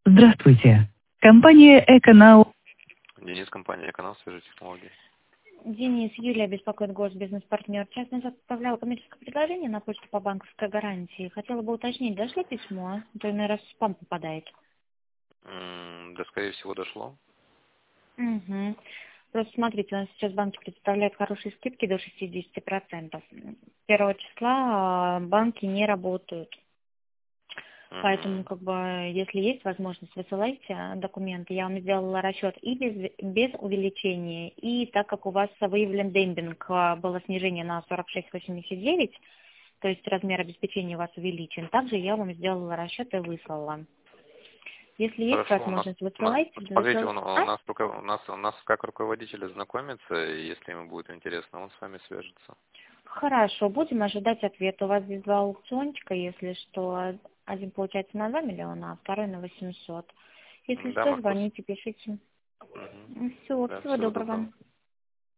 Здравствуйте. Компания «Эконау». Денис, компания «Эконал», свяжи технологии. Денис, Юлия беспокоит госбизнес-партнер. Часто отправляла коммерческое предложение на почту по банковской гарантии. Хотела бы уточнить, дошло письмо? А то, наверное, в спам попадает. Да, скорее всего, дошло. Угу. Просто смотрите, у нас сейчас банки представляют хорошие скидки до 60%. 1 числа банки не работают. Поэтому, Мгм. если есть возможность, высылайте документы. Я вам сделала расчет и без увеличения, и так как у вас выявлен демпинг, было снижение на 46,89, то есть размер обеспечения у вас увеличен. Также я вам сделала расчет и выслала. Если есть Хорошо, возможность, вот смотрите, высылайте. у нас как руководитель знакомится, и если ему будет интересно, он с вами свяжется. Хорошо, будем ожидать ответа. У вас здесь два аукциончика, если что. Один получается на 2 миллиона, а второй на 800. Если Да, что, мы в курсе. звоните, пишите. Мгм. Все, Да, всего всего доброго. доброго.